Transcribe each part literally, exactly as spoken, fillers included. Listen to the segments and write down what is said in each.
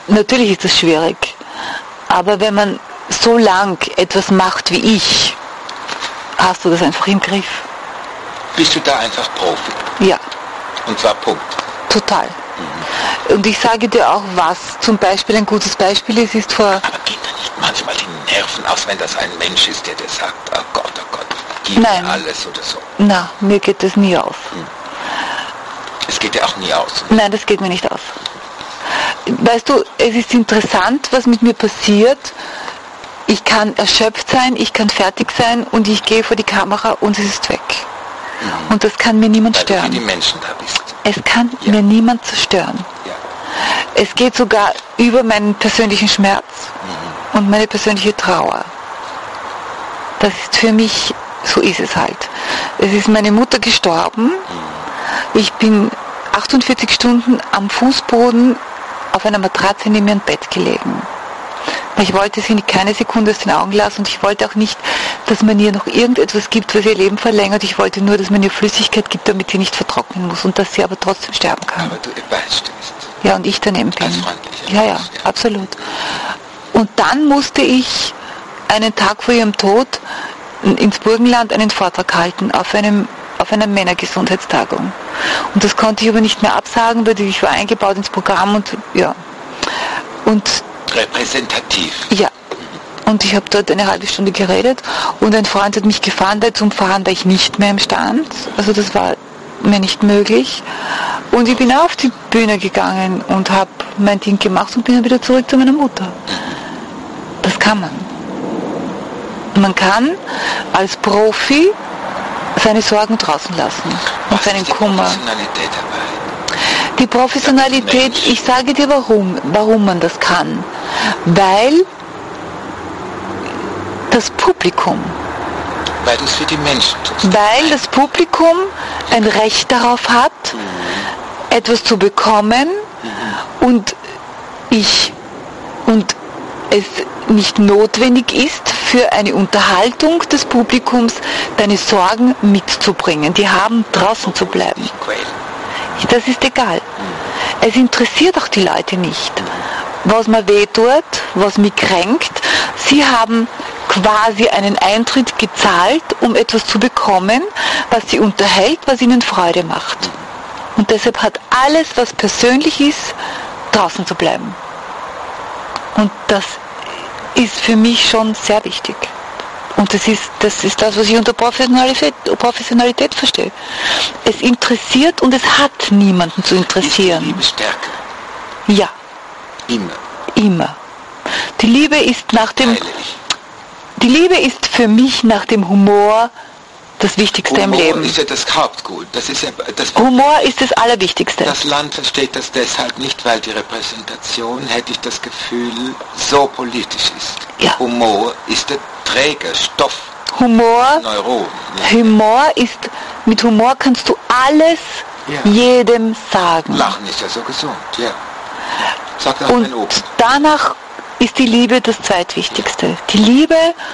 natürlich ist das schwierig. Aber wenn man so lang etwas macht wie ich, hast du das einfach im Griff. Bist du da einfach Profi? Ja. Und zwar Punkt. Total. Mhm. Und ich sage dir auch, was zum Beispiel ein gutes Beispiel ist, ist vor... Aber geht da nicht manchmal die Nerven aus, wenn das ein Mensch ist, der dir sagt, oh Gott, oh Gott, gib Nein. mir alles oder so? Na, mir geht das nie aus. Hm. Es geht dir auch nie aus? Nein, das geht mir nicht aus. Weißt du, es ist interessant, was mit mir passiert. Ich kann erschöpft sein, ich kann fertig sein und ich gehe vor die Kamera und es ist weg. Mhm. Und das kann mir niemand Weil stören. du für die Menschen da bist. Es kann ja. mir niemand zerstören. Ja. Es geht sogar über meinen persönlichen Schmerz mhm. und meine persönliche Trauer. Das ist für mich, so ist es halt. Es ist meine Mutter gestorben. Mhm. Ich bin achtundvierzig Stunden am Fußboden auf einer Matratze neben ihrem Bett gelegen. Ich wollte sie keine Sekunde aus den Augen lassen und ich wollte auch nicht, dass man ihr noch irgendetwas gibt, was ihr Leben verlängert. Ich wollte nur, dass man ihr Flüssigkeit gibt, damit sie nicht vertrocknen muss und dass sie aber trotzdem sterben kann. Aber du beistehst. Ja, und ich daneben bin. Als freundlicher ja, ja, ja, absolut. Und dann musste ich einen Tag vor ihrem Tod ins Burgenland einen Vortrag halten auf einem auf einer Männergesundheitstagung. Und das konnte ich aber nicht mehr absagen, weil ich war eingebaut ins Programm und ja. Und repräsentativ. Ja. Und ich habe dort eine halbe Stunde geredet und ein Freund hat mich gefahren, da zum Fahren war ich nicht mehr im Stand. Also das war mir nicht möglich. Und ich bin auf die Bühne gegangen und habe mein Ding gemacht und bin dann wieder zurück zu meiner Mutter. Das kann man. Man kann als Profi seine Sorgen draußen lassen und seinen Kummer. Was ist die Professionalität dabei? Die Professionalität, ich sage dir warum, warum man das kann. Weil das Publikum, weil du es für die Menschen tust. Weil das Publikum ein Recht darauf hat, mhm. etwas zu bekommen mhm. und ich und es nicht notwendig ist, für eine Unterhaltung des Publikums deine Sorgen mitzubringen. Die haben draußen zu bleiben. Das ist egal. Mhm. Es interessiert auch die Leute nicht, was mir wehtut, was mich kränkt. Sie haben quasi einen Eintritt gezahlt, um etwas zu bekommen, was sie unterhält, was ihnen Freude macht. Und deshalb hat alles, was persönlich ist, draußen zu bleiben. Und das ist für mich schon sehr wichtig. Und das ist, das ist das, was ich unter Professionalität, Professionalität verstehe. Es interessiert und es hat niemanden zu interessieren. Ist die Liebe stärker? Ja. Immer. Immer. Die Liebe ist nach dem... Heilig. Die Liebe ist für mich nach dem Humor das Wichtigste Humor im Leben. Humor ist ja das Hauptgut. Das ist ja, das Humor ist das Allerwichtigste. Das Land versteht das deshalb nicht, weil die Repräsentation, hätte ich das Gefühl, so politisch ist. Ja. Humor ist der Trägerstoff. Humor, Neuronen. Humor ist, mit Humor kannst du alles ja. jedem sagen. Lachen ist ja so gesund, ja. Sagt auch Und mein Opa. Danach ist die Liebe das Zweitwichtigste. Ja. Die Liebe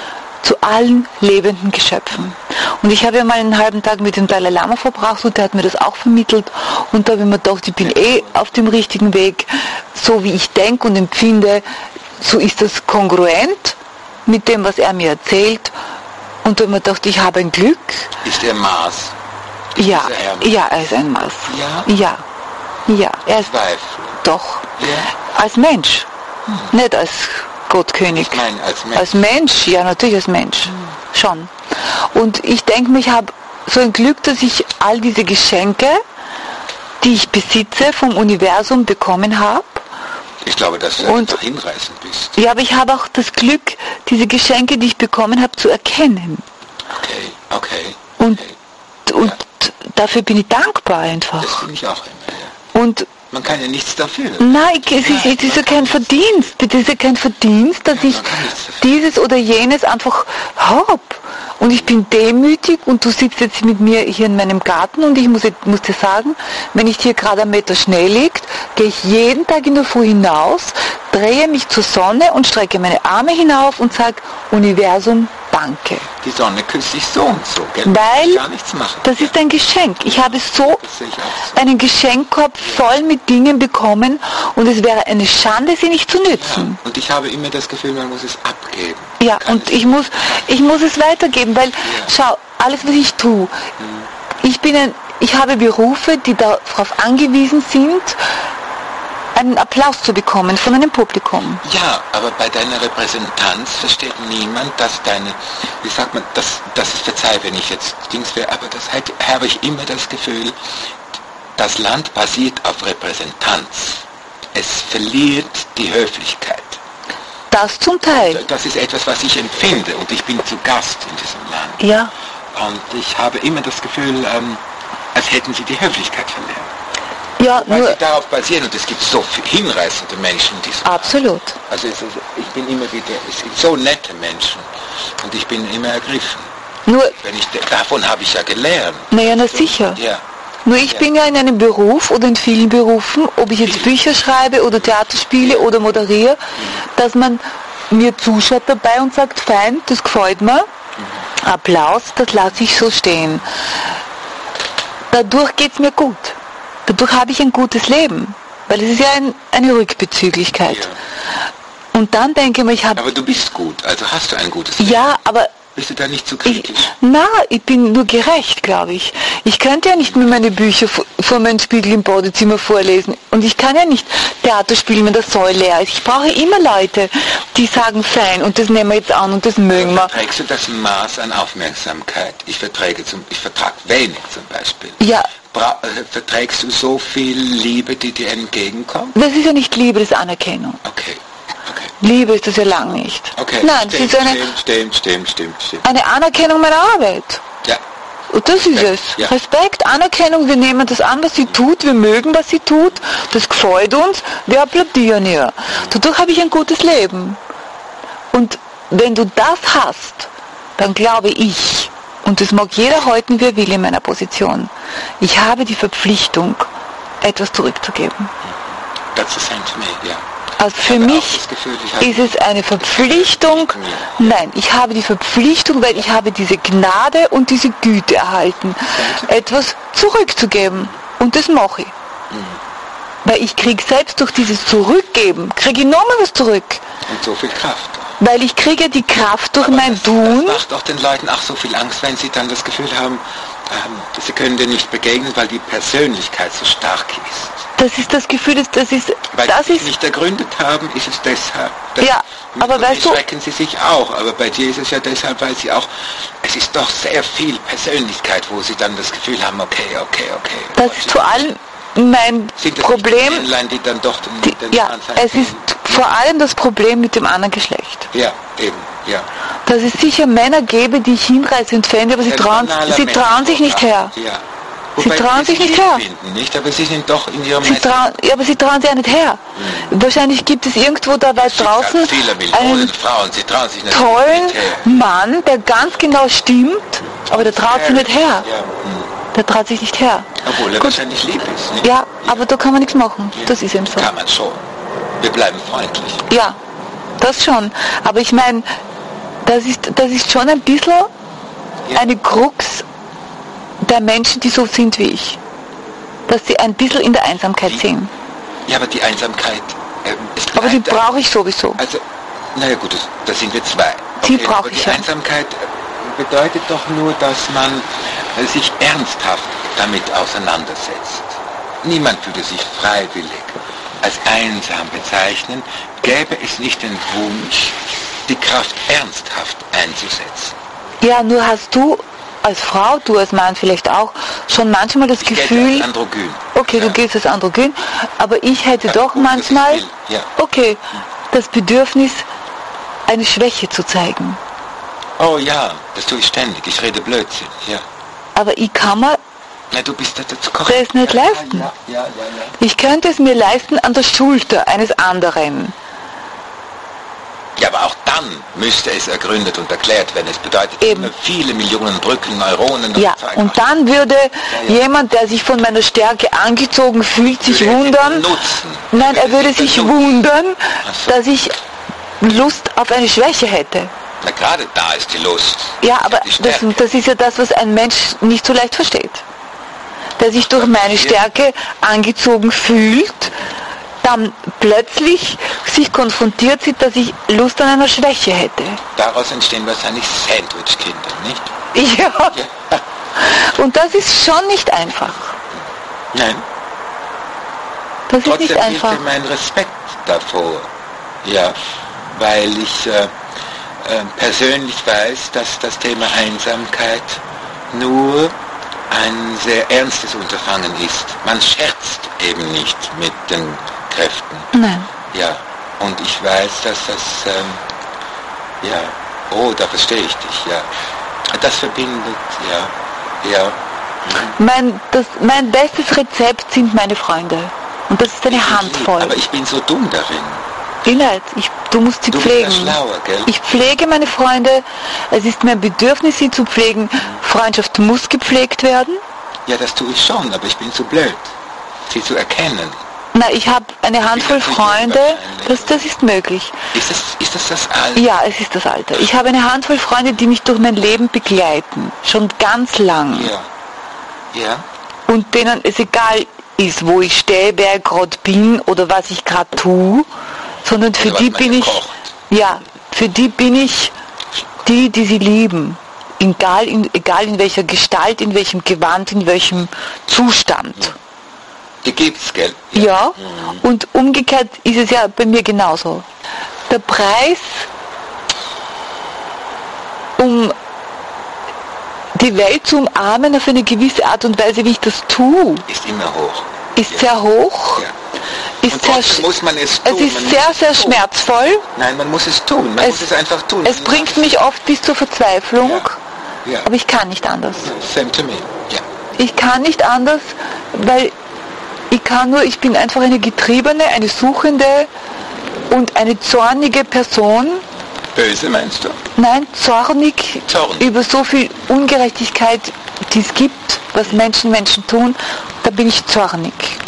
zu allen lebenden Geschöpfen. Und ich habe ja mal einen halben Tag mit dem Dalai Lama verbracht und der hat mir das auch vermittelt und da habe ich mir gedacht, ich bin eh auf dem richtigen Weg, so wie ich denke und empfinde, so ist das kongruent mit dem, was er mir erzählt und da habe ich mir gedacht, ich habe ein Glück. Ist er Maß? Ja, er ja, er ist ein Maß. Ja? Ja, ja, er ist Zweifel. Doch, ja? als Mensch, hm. nicht als Gottkönig. Ich meine, als Mensch. Als Mensch, ja, natürlich als Mensch. Hm. Schon. Und ich denke mir, ich habe so ein Glück, dass ich all diese Geschenke, die ich besitze, vom Universum bekommen habe. Ich glaube, dass du einfach hinreißend bist. Ja, aber ich habe auch das Glück, diese Geschenke, die ich bekommen habe, zu erkennen. Okay, okay. Und, okay. und ja. dafür bin ich dankbar einfach. Das bin ich auch immer, ja. Und man kann ja nichts dafür. Nein, es ist, es ist ja kein Verdienst. Es ist ja kein Verdienst, dass ja, ich dieses oder jenes einfach habe. Und ich bin demütig und du sitzt jetzt mit mir hier in meinem Garten und ich muss, muss dir sagen, wenn ich hier gerade einen Meter Schnee liegt, gehe ich jeden Tag in der Früh hinaus, drehe mich zur Sonne und strecke meine Arme hinauf und sage, Universum, Danke. Die Sonne küsst sich so und so, gell? Weil Gar nichts machen. das ist ein Geschenk. Ich habe so Das sehe ich auch so. einen Geschenkkorb voll mit Dingen bekommen und es wäre eine Schande, sie nicht zu nützen. Und ich habe immer das Gefühl, man muss es abgeben. Ja, Kann und es ich muss, ich muss es weitergeben, weil, schau, alles was ich tue, ich bin ein, ich habe Berufe, die darauf angewiesen sind, einen Applaus zu bekommen von einem Publikum. Ja, aber bei deiner Repräsentanz versteht niemand, dass deine, wie sagt man, das, das ist, verzeih, wenn ich jetzt Dings wäre, aber das hätte, habe ich immer das Gefühl, das Land basiert auf Repräsentanz. Es verliert die Höflichkeit. Das zum Teil. Das ist etwas, was ich empfinde und ich bin zu Gast in diesem Land. Ja. Und ich habe immer das Gefühl, ähm, als hätten sie die Höflichkeit verloren. Ja, Weil nur, sie darauf basieren und es gibt so viel hinreißende Menschen in diesem absolut. Land. Also es ist, ich bin immer wieder, es sind so nette Menschen und ich bin immer ergriffen. Nur, Wenn ich, davon habe ich ja gelernt. naja, na sicher. Ja. Nur ich Ja. bin ja in einem Beruf oder in vielen Berufen, ob ich jetzt Bücher schreibe oder Theater spiele oder moderiere, dass man mir zuschaut dabei und sagt, fein, das gefällt mir, Applaus, das lasse ich so stehen. Dadurch geht es mir gut. Dadurch habe ich ein gutes Leben, weil es ist ja ein, eine Rückbezüglichkeit. Ja. Und dann denke ich mir, ich habe... Aber du bist gut, also hast du ein gutes Leben. Ja, aber Bist du da nicht zu ich, kritisch? na, ich bin nur gerecht, glaube ich. Ich könnte ja nicht mehr meine Bücher vor, vor meinem Spiegel im Badezimmer vorlesen. Und ich kann ja nicht Theater spielen, wenn das Saal leer ist. Ich brauche immer Leute, die sagen, fein, und das nehmen wir jetzt an und das mögen wir. Verträgst du das Maß an Aufmerksamkeit? Ich verträge zum, ich vertrage wenig zum Beispiel. Ja, Bra äh, verträgst du so viel Liebe, die dir entgegenkommt? das ist ja nicht Liebe, das ist Anerkennung. Okay, okay. Liebe ist das ja lang nicht. Okay, Nein, stimmt, das ist eine, stimmt, stimmt, stimmt, stimmt, stimmt. eine Anerkennung meiner Arbeit. Ja, Und das ist es. Ja. Respekt, Anerkennung, wir nehmen das an, was sie tut, wir mögen, was sie tut, das gefällt uns, wir applaudieren ihr. Dadurch habe ich ein gutes Leben. Und wenn du das hast, dann glaube ich, und das mag jeder halten, wie er will in meiner Position, ich habe die Verpflichtung, etwas zurückzugeben. that's the same to me, ja. Also für habe auch mich das Gefühl, ich habe- ist es eine Verpflichtung, nein, ich habe die Verpflichtung, weil ich habe diese Gnade und diese Güte erhalten, etwas zurückzugeben. Und das mache ich. Weil ich kriege selbst durch dieses Zurückgeben, kriege ich nochmal was zurück. Und so viel Kraft. Weil ich kriege die Kraft durch Aber mein das, Tun. Das macht auch den Leuten auch so viel Angst, wenn sie dann das Gefühl haben, ähm, sie können dir nicht begegnen, weil die Persönlichkeit so stark ist. Das ist das Gefühl, das, das ist, Weil das sie ist, dich nicht ergründet haben, ist es deshalb. Das, Ja, aber weißt du- schrecken sie sich auch, aber bei dir ist es ja deshalb, weil sie auch, es ist doch sehr viel Persönlichkeit, wo sie dann das Gefühl haben, okay, okay, okay. das ist vor allem mein Sind das Problem, nicht die Männlein, die dann doch den, die, den ja, Anschein es ist vor allem das Problem mit dem anderen Geschlecht. Ja, eben, ja. Dass es sicher Männer gäbe, die ich hinreißend fände, aber sie Ein trauen, banaler sie trauen sich nicht her. Ja. Sie Wobei trauen wir sich sie nicht lieb her. Finden, nicht? Aber sie sind doch in ihrem Sie trauen, ja, aber sie trauen sich ja nicht her. Wahrscheinlich gibt es irgendwo da weit draußen viele Millionen einen Frauen, sie trauen sich natürlich tollen nicht her. Mann, der ganz genau stimmt, aber der traut sich nicht her. Ja, hm. Der traut sich nicht her. Obwohl er Gut. wahrscheinlich lieb ist. Nicht? Ja, aber da kann man nichts machen. Das ist eben so. Kann man schon. Wir bleiben freundlich. Ja, das schon. Aber ich meine, das ist, das ist schon ein bisschen Ja. eine Krux der Menschen, die so sind wie ich. Dass sie ein bisschen in der Einsamkeit sind. Ja, aber die Einsamkeit ähm, ist Aber die leider- brauche ich sowieso. Also, naja gut, das, da sind wir zwei. Die brauche aber ich, Die ja. Einsamkeit äh, bedeutet doch nur, dass man äh, sich ernsthaft damit auseinandersetzt. Niemand würde sich freiwillig als einsam bezeichnen, gäbe es nicht den Wunsch, die Kraft ernsthaft einzusetzen. Ja, nur hast du als Frau, du als Mann vielleicht auch, schon manchmal das Ich gelte Gefühl, als androgyn. okay, du Ja. gehst als androgyn, aber ich hätte Ja, doch gut, dass ich manchmal, will, ja. okay, das Bedürfnis, eine Schwäche zu zeigen. Oh ja, das tue ich ständig. Ich rede Blödsinn, ja. Aber ich kann mir Na, du bist das korrekt. das nicht ja, leisten. Ja, ja, ja, ja. Ich könnte es mir leisten an der Schulter eines anderen. Ja, aber auch dann müsste es ergründet und erklärt werden. Es bedeutet Eben. immer viele Millionen Brücken, Neuronen und Ja, Zeug. und dann würde ja. jemand, der sich von meiner Stärke angezogen fühlt, sich Würde er wundern. den nutzen. Nein, er Würde würde sich sich benutzen. wundern, Ach so. dass ich Lust auf eine Schwäche hätte. Na gerade da ist die Lust. Ja, aber die das, Stärke. das ist ja das, was ein Mensch nicht so leicht versteht. Der sich durch meine Stärke angezogen fühlt, dann plötzlich sich konfrontiert sieht, dass ich Lust an einer Schwäche hätte. Daraus entstehen wahrscheinlich Sandwich-Kinder, nicht? Ja. Ja. Und das ist schon nicht einfach. Nein. Das ist Trotzdem nicht einfach. gilt mein Respekt davor. Ja, weil ich äh, äh, persönlich weiß, dass das Thema Einsamkeit nur ein sehr ernstes Unterfangen ist. Man scherzt eben nicht mit den Kräften. Nein. Ja, und ich weiß, dass das, ähm, ja, oh, da verstehe ich dich, ja. Das verbindet, ja, ja. Mhm. Mein, das, mein bestes Rezept sind meine Freunde. Und das ist eine Ich- Handvoll. Aber ich bin so dumm darin. Inhalt. Ich, du musst sie Du bist pflegen. ja schlauer, gell? Ich pflege meine Freunde. Es ist mein Bedürfnis, sie zu pflegen. Freundschaft muss gepflegt werden. Ja, das tue ich schon, aber ich bin zu blöd, sie zu erkennen. Na, ich habe eine Handvoll natürlich Freunde. unwahrscheinlich. Das, das ist möglich. Ist das, ist das das Alter? Ja, es ist das Alter. Ich habe eine Handvoll Freunde, die mich durch mein Leben begleiten. Schon ganz lang. Ja. Ja. Und denen es egal ist, wo ich stehe, wer ich gerade bin oder was ich gerade tue, sondern für Oder was die man bin ich, kocht. ja, für die bin ich die, die sie lieben. Egal in, egal in welcher Gestalt, in welchem Gewand, in welchem Zustand. Die gibt's, gell? Ja, Mhm. und umgekehrt ist es ja bei mir genauso. Der Preis, um die Welt zu umarmen auf eine gewisse Art und Weise, wie ich das tue, Ist immer hoch. ist Ja. sehr hoch. Ja. Ist Und sehr, trotzdem sch- muss man es es tun. ist Man sehr, muss sehr es tun. schmerzvoll. Nein, man muss es tun. Man muss es einfach tun. Es bringt mich oft bis zur Verzweiflung, Ja. Ja. aber ich kann nicht anders. Same to me. Ja. Ich kann nicht anders, weil ich kann nur, ich bin einfach eine getriebene, eine suchende und eine zornige Person. Böse meinst du? Nein, zornig Zorn. über so viel Ungerechtigkeit, die es gibt, was Menschen Menschen tun, da bin ich zornig.